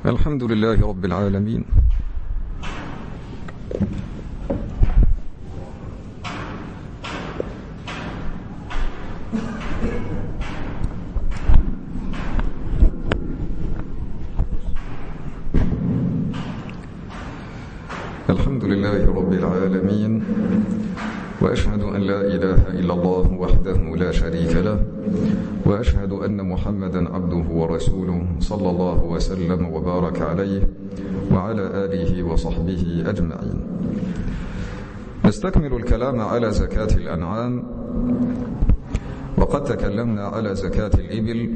الحمد لله رب العالمين. الحمد لله رب العالمين، وأشهد أن لا إله إلا الله وحده لا شريك له، وأشهد أن محمدا عبده ورسوله صلى الله وسلم وبارك عليه وعلى آله وصحبه أجمعين. نستكمل الكلام على زكاة الأنعام، وقد تكلمنا على زكاة الإبل،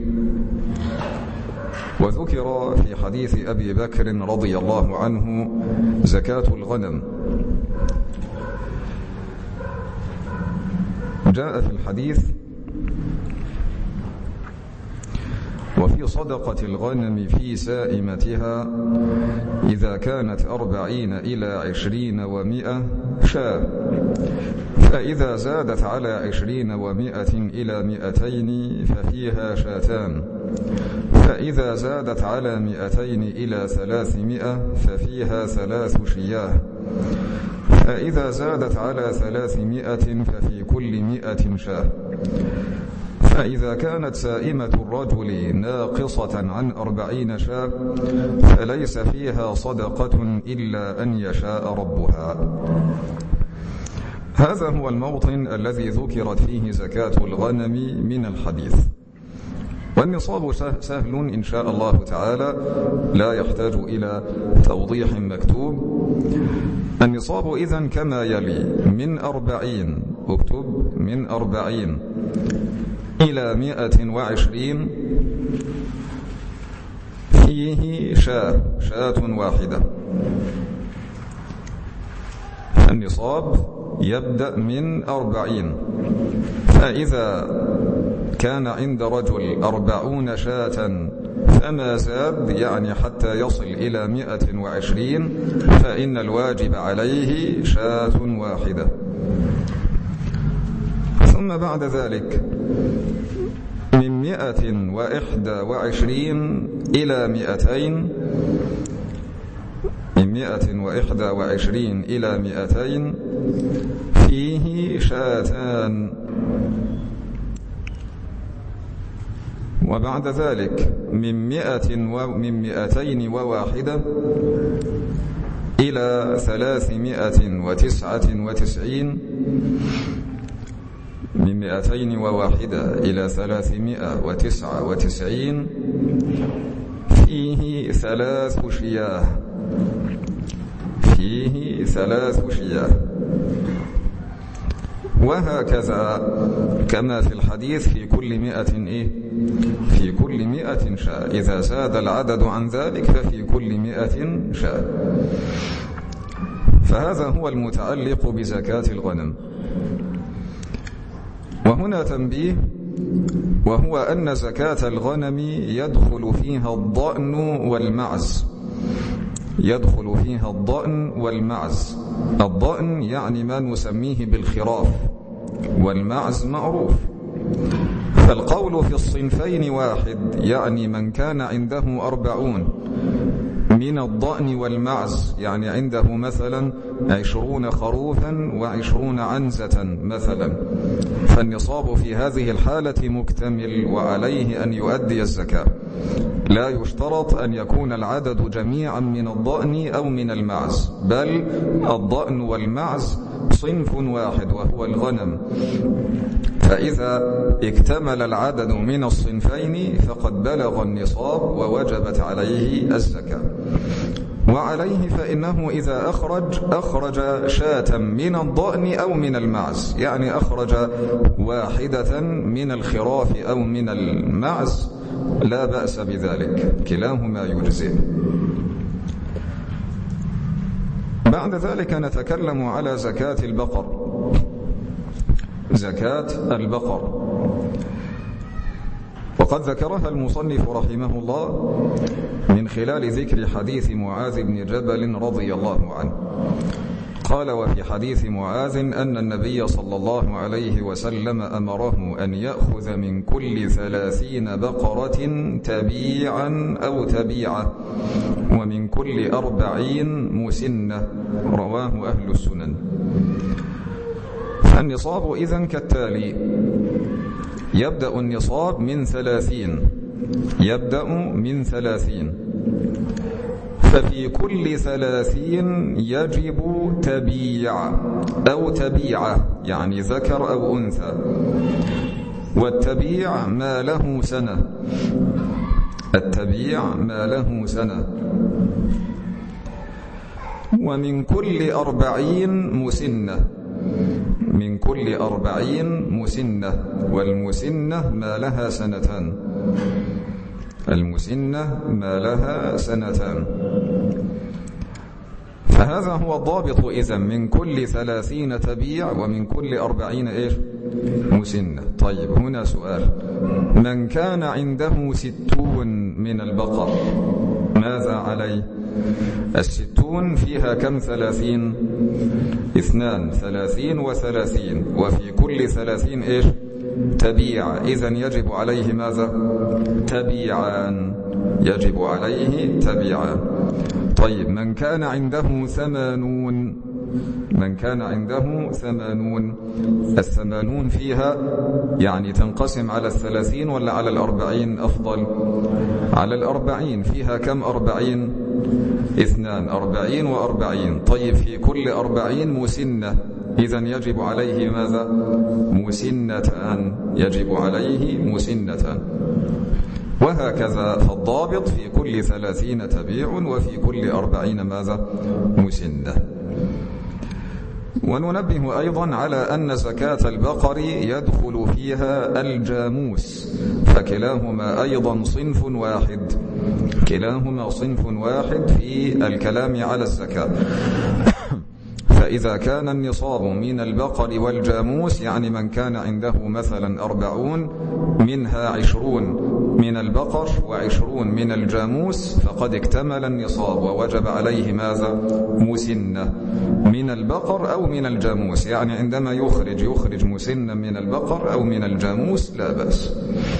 وذكر في حديث أبي بكر رضي الله عنه زكاة الغنم. جاء في الحديث: وفي صدقة الغنم في سائمتها إذا كانت 40 إلى 20 و100 شاة، فإذا زادت على 20 و100 إلى 200 ففيها شاتان، فإذا زادت على 200 إلى 300 ففيها 3 شياه، فإذا زادت على 300 ففي كل 100 شاة، فإذا كانت سائمة الرجل ناقصة عن 40 شاة فليس فيها صدقة إلا أن يشاء ربها. هذا هو الموطن الذي ذكرت فيه زكاة الغنم من الحديث، والنصاب سهل إن شاء الله تعالى، لا يحتاج إلى توضيح مكتوب. النصاب إذن كما يلي: من 40، اكتب من 40 إلى 120 فيه شاة واحدة. النصاب يبدأ من 40، فإذا كان عند رجل 40 شاة فما زاد، يعني حتى يصل إلى 120، فإن الواجب عليه شاة واحدة. ثم بعد ذلك من 121 إلى 200، من 121 إلى 200 فيه شاتان، وبعد ذلك من 201 إلى 399، من 201 إلى 399 فيه 3 شياه، فيه 3 شياه. وهكذا كما في الحديث: في كل 100 في كل 100 شاة، إذا زاد العدد عن ذلك ففي كل 100 شاة. فهذا هو المتعلق بزكاة الغنم. وهنا تنبيه، وهو أن زكاة الغنم يدخل فيها الضأن والمعز، يدخل فيها الضأن والمعز. الضأن يعني ما نسميه بالخراف، والمعز معروف. فالقول في الصنفين واحد، يعني من كان عنده 40 من الضأن والمعز، يعني عنده مثلا 20 خروفا و20 عنزة مثلا، فالنصاب في هذه الحالة مكتمل، وعليه أن يؤدي الزكاة. لا يشترط أن يكون العدد جميعا من الضأن أو من المعز، بل الضأن والمعز صنف واحد وهو الغنم. فإذا اكتمل العدد من الصنفين فقد بلغ النصاب ووجبت عليه الزكاة. وعليه فإنه إذا أخرج شاة من الضأن أو من المعز، يعني أخرج واحدة من الخراف أو من المعز، لا بأس بذلك، كلاهما يجزئ. بعد ذلك نتكلم على زكاة البقر. زكاة البقر وقد ذكرها المصنف رحمه الله من خلال ذكر حديث معاذ بن جبل رضي الله عنه. قال: وفي حديث معاذ أن النبي صلى الله عليه وسلم أمره أن يأخذ من كل 30 بقرة تبيعا أو تبيعة، ومن كل 40 مسنة. رواه أهل السنن. فالنصاب إذن كالتالي: يبدأ النصاب من 30، ففي كل 30 يجب تبيع أو تبيعة، يعني ذكر أو أنثى. والتبيع ما له سنة، التبيع ما له سنة. ومن كل 40 مسنة، من كل 40 مسنة، والمسنة ما لها سنتان، المسنة ما لها سنتان. فهذا هو الضابط إذن: من كل 30 تبيع، ومن كل 40 مسنة. طيب، هنا سؤال: من كان عنده 60 من البقر ماذا عليه؟ 60 فيها كم 30؟ 2، 30 و30، وفي كل 30 تبيع. إذن يجب عليه ماذا؟ تبيعان، يجب عليه تبيعان. طيب، من كان عنده 80، من كان عنده 80، 80 فيها يعني تنقسم على 30 ولا على 40 أفضل؟ على 40. فيها كم 40؟ 2، 40 و40. طيب، في كل 40 مسنة، إذن يجب عليه ماذا؟ مسنتان، يجب عليه مسنتان. وهكذا، فالضابط: في كل 30 تبيع، وفي كل 40 ماذا؟ مسنة. وننبه أيضا على أن زكاة البقر يدخل فيها الجاموس، فكلاهما أيضا صنف واحد، كلاهما صنف واحد في الكلام على الزكاة. فإذا كان النصاب من البقر والجاموس، يعني من كان عنده مثلا 40 منها 20 من البقر و20 من الجاموس، فقد اكتمل النصاب ووجب عليه ماذا؟ مسنة من البقر أو من الجاموس. يعني عندما يخرج مسنة من البقر أو من الجاموس لا بأس.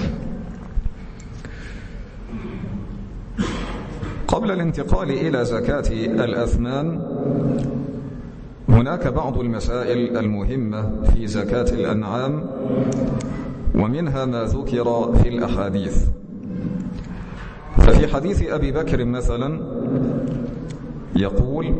قبل الانتقال إلى زكاة الأثمان، هناك بعض المسائل المهمة في زكاة الأنعام، ومنها ما ذكر في الأحاديث. ففي حديث أبي بكر مثلا يقول: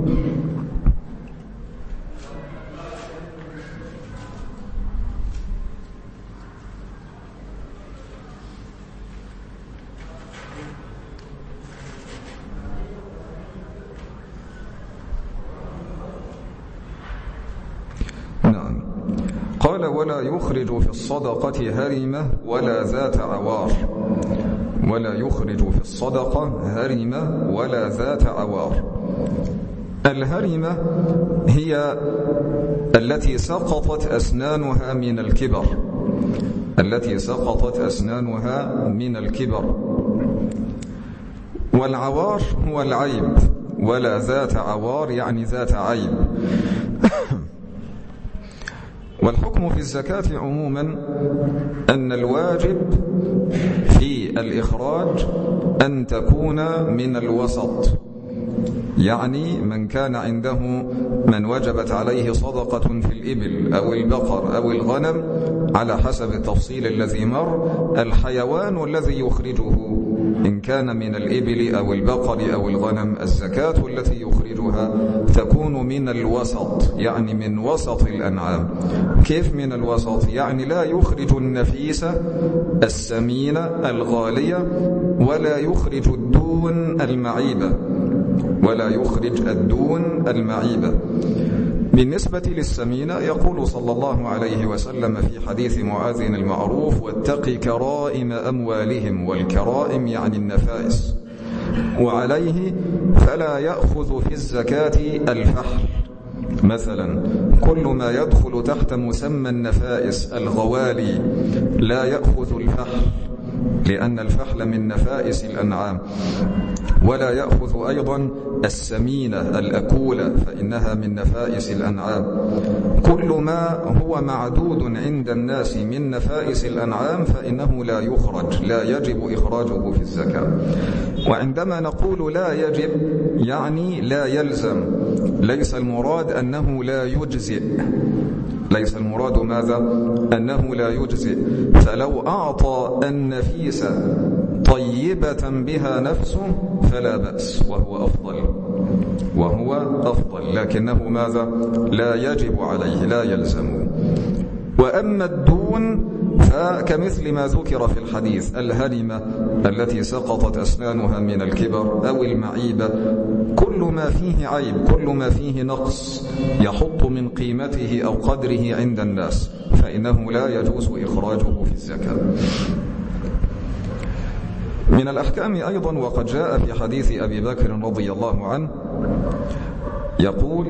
قال: ولا يخرج في الصدقة هرمة ولا ذات عوار، ولا يخرج في الصدقة هرمة ولا ذات عوار. الهرمة هي التي سقطت أسنانها من الكبر، التي سقطت أسنانها من الكبر. والعوار هو العيب، ولا ذات عوار يعني ذات عيب. والحكم في الزكاة عموما أن الواجب في الإخراج أن تكون من الوسط، يعني من كان عنده من وجبت عليه صدقة في الإبل أو البقر أو الغنم، على حسب التفصيل الذي مر، الحيوان الذي يخرجه إن كان من الإبل أو البقر أو الغنم، الزكاة التي يخرجها تكون من الوسط، يعني من وسط الأنعام. كيف من الوسط؟ يعني لا يخرج النفيسة السمينة الغالية، ولا يخرج الدون المعيبة، ولا يخرج الدون المعيبة. بالنسبة للسمينة يقول صلى الله عليه وسلم في حديث معاذ المعروف: واتق كرائم أموالهم، والكرائم يعني النفائس. وعليه فلا يأخذ في الزكاة الفحل مثلا، كل ما يدخل تحت مسمى النفائس الغوالي لا يأخذ الفحل، لأن الفحل من نفائس الأنعام. ولا يأخذ أيضا السمينة الأكولة فإنها من نفائس الأنعام. كل ما هو معدود عند الناس من نفائس الأنعام فإنه لا يخرج، لا يجب إخراجه في الزكاة. وعندما نقول لا يجب يعني لا يلزم، ليس المراد أنه لا يجزئ، ليس المراد ماذا؟ أنه لا يجزئ. فلو أعطى النفيس طيبة بها نفسه فلا بأس وهو أفضل، لكنه ماذا؟ لا يجب عليه، لا يلزم. وأما الدون فكمثل ما ذكر في الحديث: الهرمة التي سقطت أسنانها من الكبر، أو المعيبة، كل ما فيه عيب، كل ما فيه نقص يحط من قيمته أو قدره عند الناس فإنه لا يجوز إخراجه في الزكاة. من الأحكام أيضا وقد جاء في حديث أبي بكر رضي الله عنه يقول: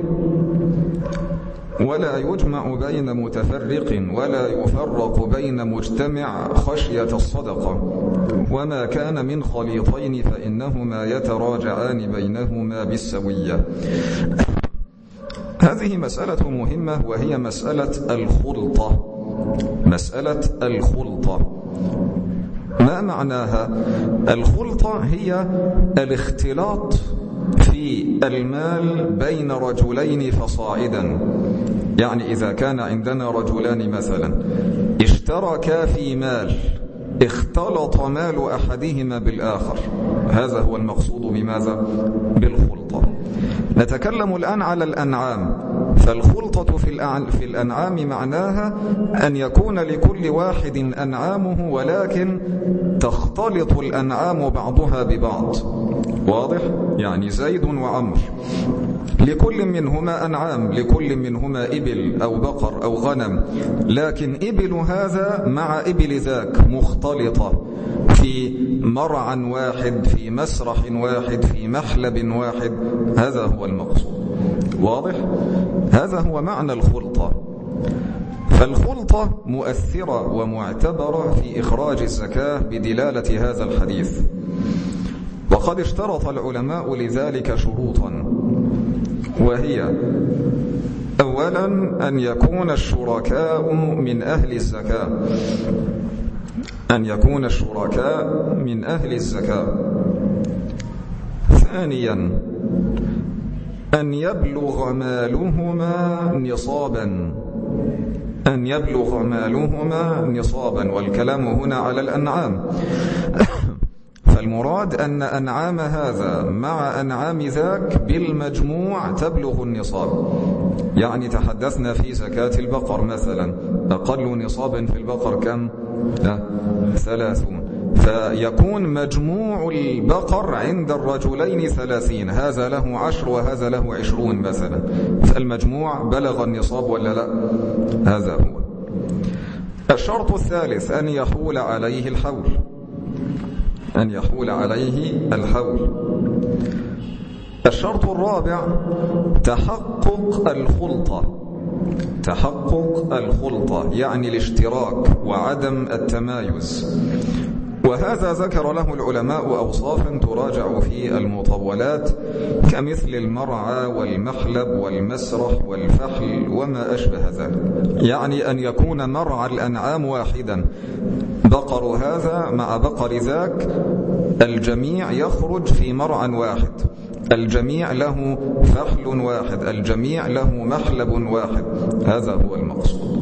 ولا يجمع بين متفرق ولا يفرق بين مجتمع خشية الصدقة، وما كان من خليطين فإنهما يتراجعان بينهما بالسوية. هذه مسألة مهمة وهي مسألة الخلطة. مسألة الخلطة ما معناها؟ الخلطة هي الاختلاط في المال بين رجلين فصاعدا. يعني إذا كان عندنا رجلان مثلا اشتركا في مال، اختلط مال أحدهما بالآخر، هذا هو المقصود بماذا؟ بالخلطة. نتكلم الآن على الأنعام. فالخلطة في الأنعام معناها أن يكون لكل واحد أنعامه ولكن تختلط الأنعام بعضها ببعض. واضح؟ يعني زيد وعمر لكل منهما أنعام، لكل منهما إبل أو بقر أو غنم، لكن إبل هذا مع إبل ذاك مختلطة في مرعى واحد، في مسرح واحد، في محلب واحد. هذا هو المقصود. واضح؟ هذا هو معنى الخلطة. فالخلطة مؤثرة ومعتبرة في إخراج الزكاة بدلالة هذا الحديث. وقد اشترط العلماء لذلك شروطا، وهي: أولا أن يكون الشركاء من أهل الزكاة، أن يكون الشركاء من أهل الزكاة. ثانيا أن يبلغ مالهما نصابا، أن يبلغ مالهما نصابا، والكلام هنا على الأنعام. فالمراد أن أنعام هذا مع أنعام ذاك بالمجموع تبلغ النصاب. يعني تحدثنا في زكاة البقر مثلا، أقل نصابا في البقر كم؟ 30. فيكون مجموع البقر عند الرجلين 30، هذا له 10 وهذا له 20 مثلا، فالمجموع بلغ النصاب ولا لا؟ هذا هو الشرط الثالث: أن يحول عليه الحول، أن يحول عليه الحول. الشرط الرابع تحقق الخلطة، تحقق الخلطة يعني الاشتراك وعدم التمايز. وهذا ذكر له العلماء أوصافا تراجع في المطولات كمثل المرعى والمحلب والمسرح والفحل وما أشبه ذلك. يعني أن يكون مرعى الأنعام واحدا، بقر هذا مع بقر ذاك، الجميع يخرج في مرعى واحد، الجميع له فحل واحد، الجميع له محلب واحد. هذا هو المقصود.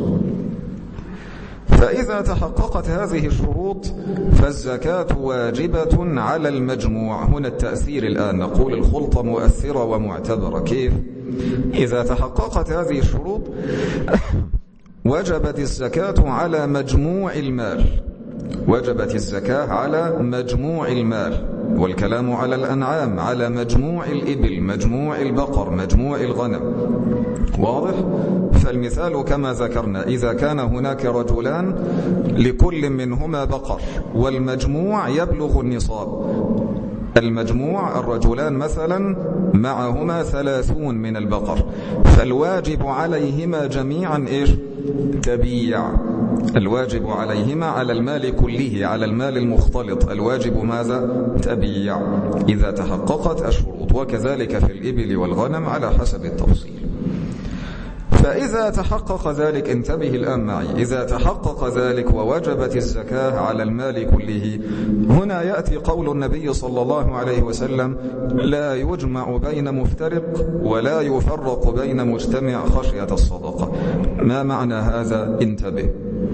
فإذا تحققت هذه الشروط فالزكاة واجبة على المجموع. هنا التأثير الآن، نقول الخلطة مؤثرة ومعتبرة. كيف؟ إذا تحققت هذه الشروط وجبت الزكاة على مجموع المال، وجبت الزكاة على مجموع المال، والكلام على الأنعام، على مجموع الإبل، مجموع البقر، مجموع الغنم. واضح؟ فالمثال كما ذكرنا: إذا كان هناك رجلان لكل منهما بقر والمجموع يبلغ النصاب، المجموع الرجلان مثلا معهما 30 من البقر، فالواجب عليهما جميعا إيش؟ تبيع. الواجب عليهما على المال كله، على المال المختلط الواجب ماذا؟ تبيع إذا تحققت الشروط، وكذلك في الإبل والغنم على حسب التفصيل. فإذا تحقق ذلك، انتبه الآن معي، إذا تحقق ذلك ووجبت الزكاة على المال كله، هنا يأتي قول النبي صلى الله عليه وسلم: لا يجمع بين مفترق ولا يفرق بين مجتمع خشية الصدقة. ما معنى هذا؟ انتبه.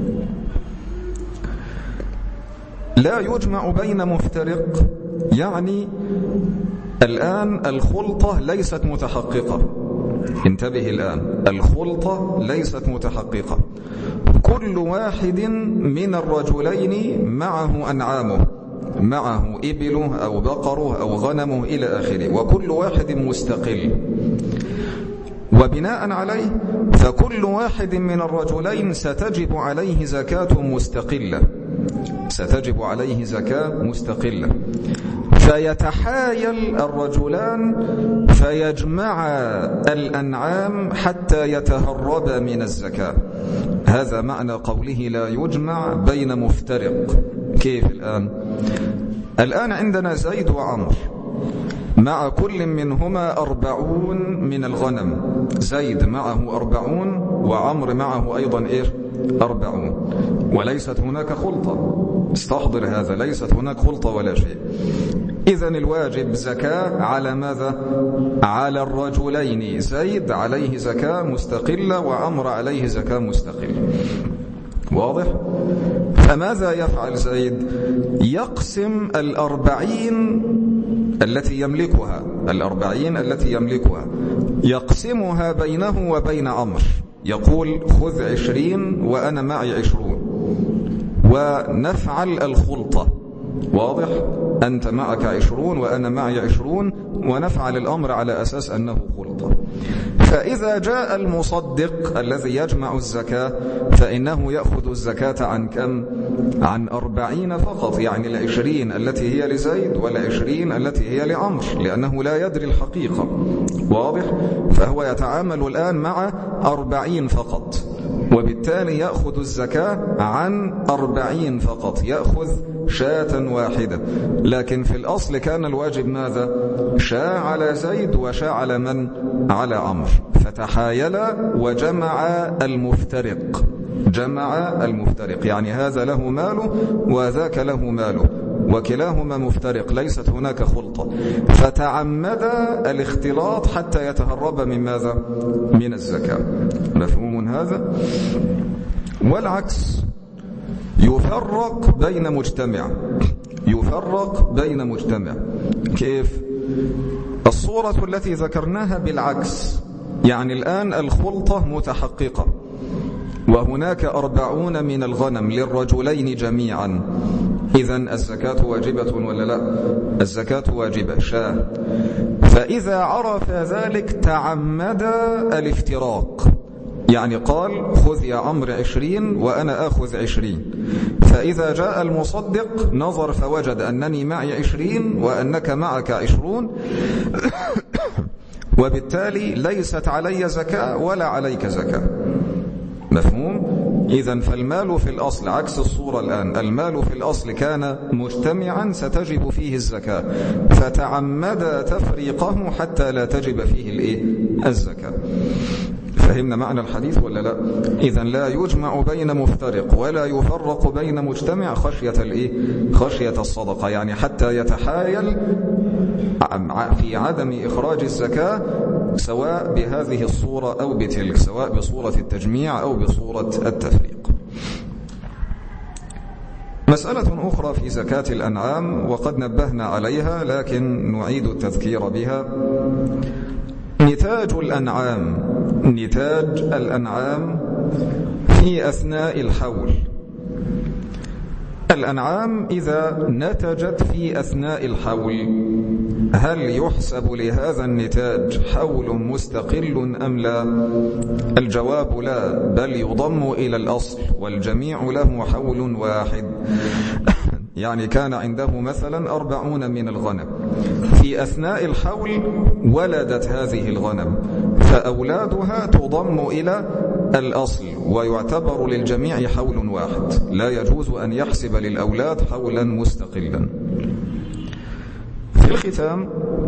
لا يجمع بين مفترق يعني الآن الخلطة ليست متحققة. انتبه الآن، الخلطة ليست متحققة. كل واحد من الرجلين معه أنعامه، معه إبله أو بقره أو غنمه إلى آخره، وكل واحد مستقل. وبناء عليه فكل واحد من الرجلين ستجب عليه زكاة مستقلة، ستجب عليه زكاة مستقلة. فيتحايل الرجلان فيجمع الأنعام حتى يتهرب من الزكاة. هذا معنى قوله لا يجمع بين مفترق. كيف الآن عندنا زيد وعمر، مع كل منهما 40 من الغنم. زيد معه 40 وعمر معه أيضا 40، وليست هناك خلطة. استحضر هذا، ليست هناك خلطة ولا شيء. إذن الواجب زكاة على ماذا؟ على الرجلين. زيد عليه زكاة مستقلة وعمر عليه زكاة مستقلة. واضح؟ فماذا يفعل زيد؟ يقسم 40 التي يملكها، 40 التي يملكها يقسمها بينه وبين عمر. يقول: خذ 20 وأنا معي 20، ونفعل الخلطة. واضح؟ أنت معك 20 وأنا معي 20، ونفعل الأمر على أساس أنه خلطة. فإذا جاء المصدق الذي يجمع الزكاة فإنه يأخذ الزكاة عن كم؟ عن 40 فقط، يعني 20 التي هي لزيد وال20 التي هي لعمر، لأنه لا يدري الحقيقة. واضح؟ فهو يتعامل الآن مع 40 فقط، وبالتالي يأخذ الزكاة عن 40 فقط، يأخذ شاة واحدة. لكن في الأصل كان الواجب ماذا؟ شاة على زيد وشاة على من؟ على عمر. فتحايل وجمع المفترق، جمع المفترق، يعني هذا له ماله وذاك له ماله، وكلاهما مفترق، ليست هناك خلطة. فتعمد الاختلاط حتى يتهرب من ماذا؟ من الزكاة. مفهوم هذا؟ والعكس، يفرق بين مجتمع، يفرق بين مجتمع. كيف؟ الصورة التي ذكرناها بالعكس، يعني الآن الخلطة متحققة وهناك 40 من الغنم للرجلين جميعا، إذن الزكاة واجبة ولا لا؟ الزكاة واجبة شاة. فإذا عرف ذلك تعمد الافتراق، يعني قال: خذ يا عمرو 20 وأنا آخذ 20. فإذا جاء المصدق نظر فوجد أنني معي 20 وأنك معك 20 وبالتالي ليست علي زكاة ولا عليك زكاة. مفهوم؟ إذن فالمال في الأصل عكس الصورة الآن، المال في الأصل كان مجتمعا ستجب فيه الزكاة، فتعمد تفريقه حتى لا تجب فيه الزكاة. فهمنا معنى الحديث ولا لا؟ إذن لا يجمع بين مفترق ولا يفرق بين مجتمع خشية الصدقة، يعني حتى يتحايل في عدم إخراج الزكاة، سواء بهذه الصورة أو بتلك، سواء بصورة التجميع أو بصورة التفريق. مسألة أخرى في زكاة الأنعام وقد نبهنا عليها لكن نعيد التذكير بها: نتاج الأنعام، نتاج الأنعام في أثناء الحول. الأنعام إذا نتجت في أثناء الحول هل يحسب لهذا النتاج حول مستقل أم لا؟ الجواب لا، بل يضم إلى الأصل والجميع له حول واحد. يعني كان عنده مثلا 40 من الغنم، في أثناء الحول ولدت هذه الغنم، فأولادها تضم إلى الأصل، ويعتبر للجميع حول واحد، لا يجوز أن يحسب للأولاد حولا مستقلا. في الختام،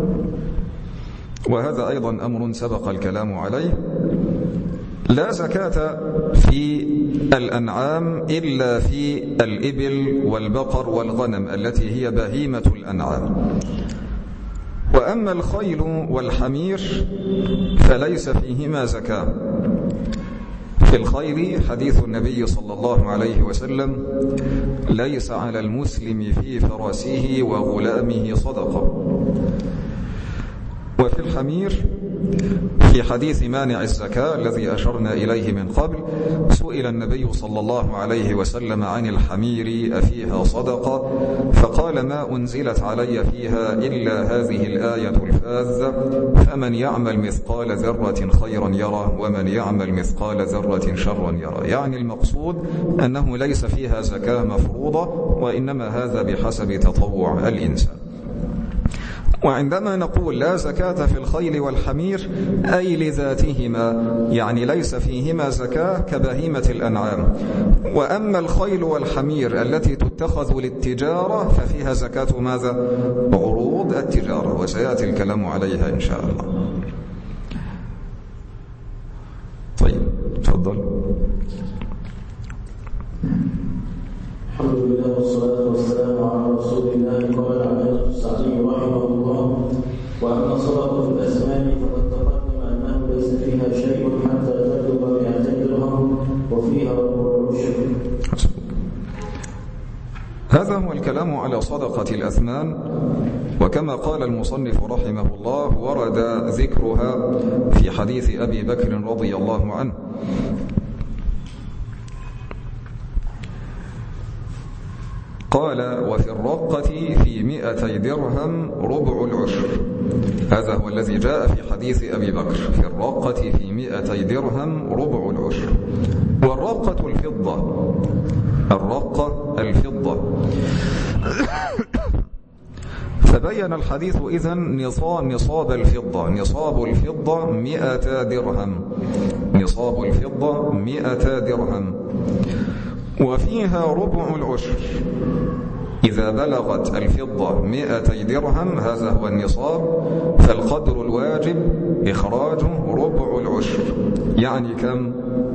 وهذا أيضا أمر سبق الكلام عليه، لا زكاة في الأنعام إلا في الإبل والبقر والغنم التي هي بهيمة الأنعام. وأما الخيل والحمير فليس فيهما زكاة. في الخيل حديث النبي صلى الله عليه وسلم: ليس على المسلم في فرسه وغلامه صدقة. وفي الحمير في حديث مانع الزكاة الذي أشرنا إليه من قبل، سئل النبي صلى الله عليه وسلم عن الحمير أفيها صدقة؟ فقال: ما أنزلت علي فيها إلا هذه الآية الفاذة: فمن يعمل مثقال ذرة خيرا يره ومن يعمل مثقال ذرة شرا يره. يعني المقصود أنه ليس فيها زكاة مفروضة، وإنما هذا بحسب تطوع الإنسان. وعندما نقول لا زكاة في الخيل والحمير أي لذاتهما، يعني ليس فيهما زكاة كبهيمة الأنعام. وأما الخيل والحمير التي تتخذ للتجارة ففيها زكاة ماذا؟ عروض التجارة، وسيأتي الكلام عليها إن شاء الله. طيب تفضل. الحمد لله والصلاة والسلام على رسول الله. قال العلامة السعدي رحمه الله: وأما صدقة الأسنان فقد تقدم أنه ليس فيها شيء حتى تبلغ 200 درهم وفيها ربع العشر. هذا هو الكلام على صدقة الأثمان، وكما قال المصنف رحمه الله ورد ذكرها في حديث أبي بكر رضي الله عنه. قال: وفي الرقة في 200 درهم ربع العشر. هذا هو الذي جاء في حديث أبي بكر: في الرقة في 200 درهم ربع العشر. والرقة الفضة، الرقة الفضة. فبين الحديث إذن نصاب الفضة. نصاب الفضة 100 درهم. نصاب الفضة 100 درهم، وفيها ربع العشر. إذا بلغت الفضة 200 درهم، هذا هو النصاب، فالقدر الواجب إخراجه ربع العشر. يعني كم؟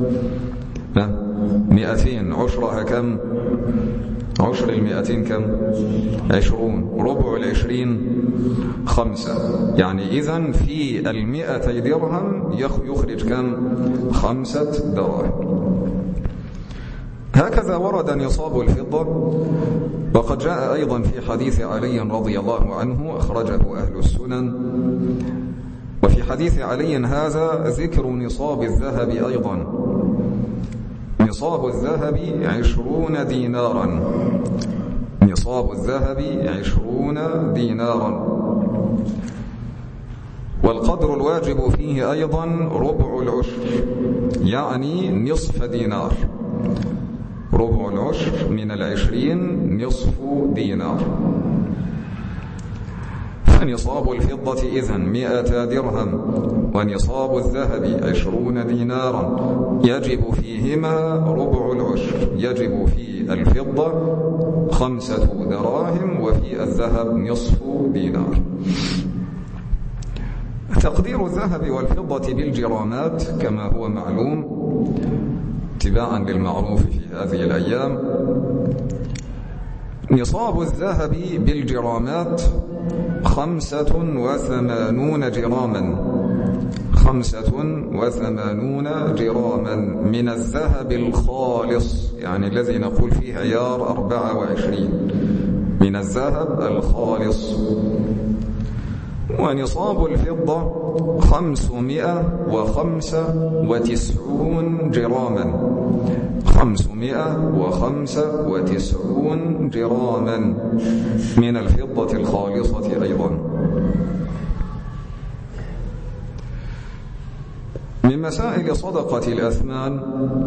200 عشرها كم؟ عشر 200 كم؟ 20. ربع 20 5. يعني إذن في 200 درهم يخرج كم؟ 5 دراهم. هكذا ورد نصاب الفضة. وقد جاء أيضا في حديث علي رضي الله عنه أخرجه أهل السنن. وفي حديث علي هذا ذكر نصاب الذهب أيضا. نصاب الذهب 20 دينارا. نصاب الذهب 20 دينارا. والقدر الواجب فيه أيضا ربع العشر، يعني نصف دينار. ربع العشر من 20 نصف دينار. فنصاب الفضة إذن 100 درهم، ونصاب الذهب 20 دينارا، يجب فيهما ربع العشر. يجب في الفضة 5 دراهم، وفي الذهب نصف دينار. تقدير الذهب والفضة بالجرامات كما هو معلوم اتباعا للمعروف في هذه الأيام. نصاب الذهب بالجرامات 85 جراما. 85 جراما من الذهب الخالص، يعني الذي نقول فيه عيار 24، من الذهب الخالص. ونصاب الفضة 595 جراما. 595 جراما من الفضة الخالصة أيضا. من مسائل صدقة الأثمان: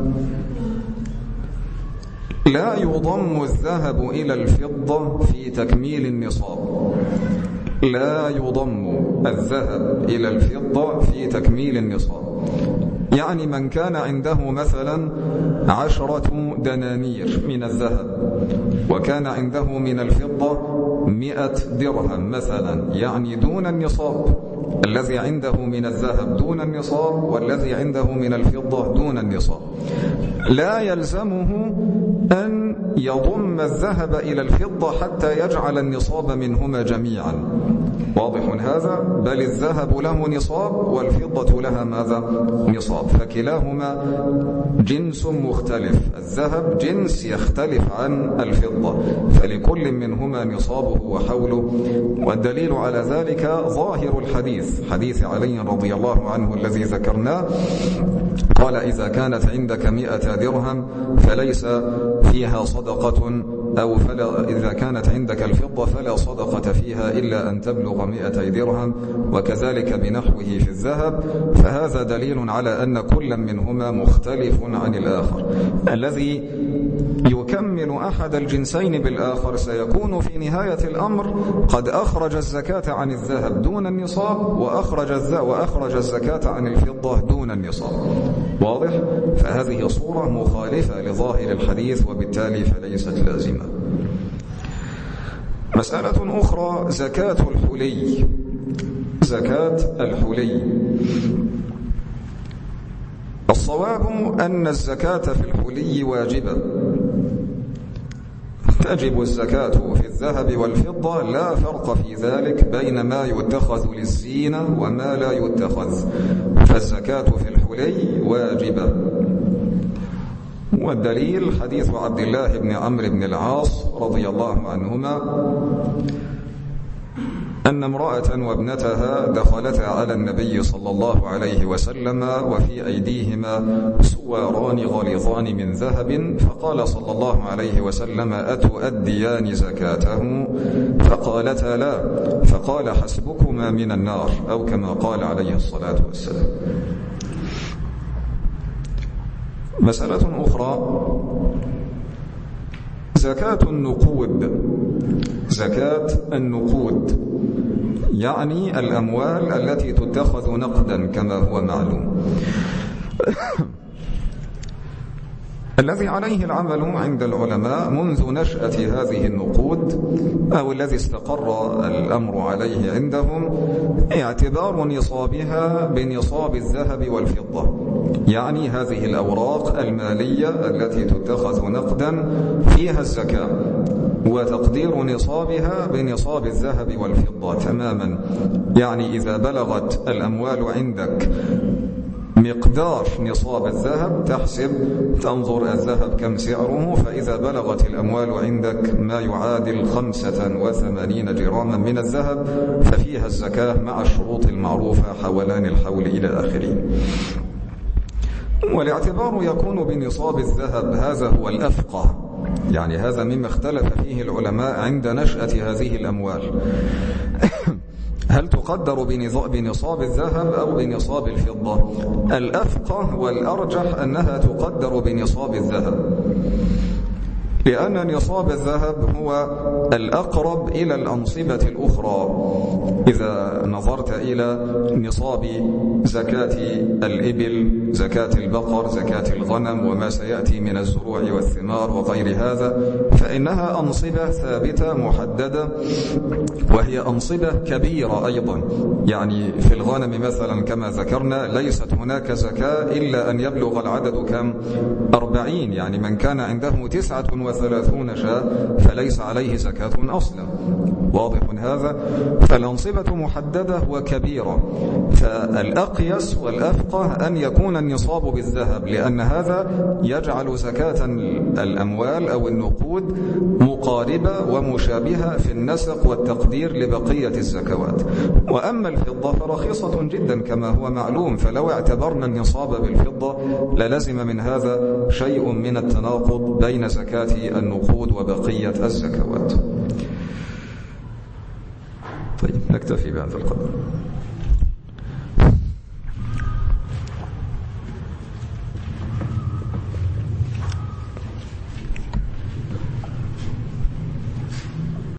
لا يضم الذهب إلى الفضة في تكميل النصاب. لا يضم الذهب إلى الفضة في تكميل النصاب. يعني من كان عنده مثلا 10 دنانير من الذهب وكان عنده من الفضة 100 درهم مثلا، يعني دون النصاب، الذي عنده من الذهب دون النصاب والذي عنده من الفضة دون النصاب، لا يلزمه أن يضم الذهب إلى الفضة حتى يجعل النصاب منهما جميعا. واضح هذا؟ بل الذهب له نصاب والفضة لها ماذا؟ نصاب، فكلاهما جنس مختلف، الذهب جنس يختلف عن الفضة، فلكل منهما نصابه وحوله. والدليل على ذلك ظاهر الحديث، حديث علي رضي الله عنه الذي ذكرناه، قال: إذا كانت عندك 100 درهم فليس فيها صدقة، أو إذا كانت عندك الفضة فلا صدقة فيها إلا أن تبلغ 200 درهم، وكذلك بنحوه في الذهب. فهذا دليل على أن كل منهما مختلف عن الآخر. الذي يكمل أحد الجنسين بالآخر سيكون في نهاية الأمر قد أخرج الزكاة عن الذهب دون النصاب وأخرج الزكاة عن الفضة دون النصاب. واضح؟ فهذه صورة مخالفة لظاهر الحديث وبالتالي فليست لازمة. مسألة أخرى: زكاة الحلي. زكاة الحلي، الصواب أن الزكاة في الحلي واجبة، تجب الزكاة في الذهب والفضة، لا فرق في ذلك بين ما يتخذ للزينة وما لا يتخذ، فالزكاة في الحلي واجبة. والدليل حديث عبد الله بن عمرو بن العاص رضي الله عنهما أن امرأة وابنتها دخلتا على النبي صلى الله عليه وسلم وفي أيديهما سواران غليظان من ذهب، فقال صلى الله عليه وسلم: أتؤديان زكاته؟ فقالتا لا، فقال: حسبكما من النار، أو كما قال عليه الصلاة والسلام. مسألة أخرى: زكاة النقود. زكاة النقود يعني الأموال التي تتخذ نقدا كما هو معلوم. الذي عليه العمل عند العلماء منذ نشأة هذه النقود، أو الذي استقر الأمر عليه عندهم، اعتبار نصابها بنصاب الذهب والفضة، يعني هذه الأوراق المالية التي تتخذ نقدا فيها الزكاة، وتقدير نصابها بنصاب الذهب والفضة تماما. يعني إذا بلغت الأموال عندك مقدار نصاب الذهب تحسب، تنظر الذهب كم سعره، فإذا بلغت الأموال عندك ما يعادل 85 جراما من الذهب ففيها الزكاة مع الشروط المعروفة حولان الحول إلى آخره. والاعتبار يكون بنصاب الذهب، هذا هو الأفقه، يعني هذا مما اختلف فيه العلماء عند نشأة هذه الأموال. هل تقدر بنصاب الذهب أو بنصاب الفضة؟ الأفقه والأرجح أنها تقدر بنصاب الذهب، لأن نصاب الذهب هو الأقرب إلى الأنصبة الأخرى. إذا نظرت إلى نصاب زكاة الإبل، زكاة البقر، زكاة الغنم، وما سيأتي من الزروع والثمار وغير هذا، فإنها أنصبة ثابتة محددة، وهي أنصبة كبيرة أيضا. يعني في الغنم مثلا كما ذكرنا ليست هناك زكاة إلا أن يبلغ العدد كم؟ 40. يعني من كان عنده 39 شاة فليس عليه زكاة أصلا. واضح هذا؟ فالأنصبة محددة وكبيرة، فالأقيس والأفقه أن يكون النصاب بالذهب، لأن هذا يجعل زكاة الأموال أو النقود مقاربة ومشابهة في النسق والتقدير لبقية الزكوات. وأما الفضة فرخيصة جدا كما هو معلوم، فلو اعتبرنا النصاب بالفضة للزم من هذا شيء من التناقض بين زكاة النقود وبقية الزكوات. طيب، نكتفي بهذا القدر.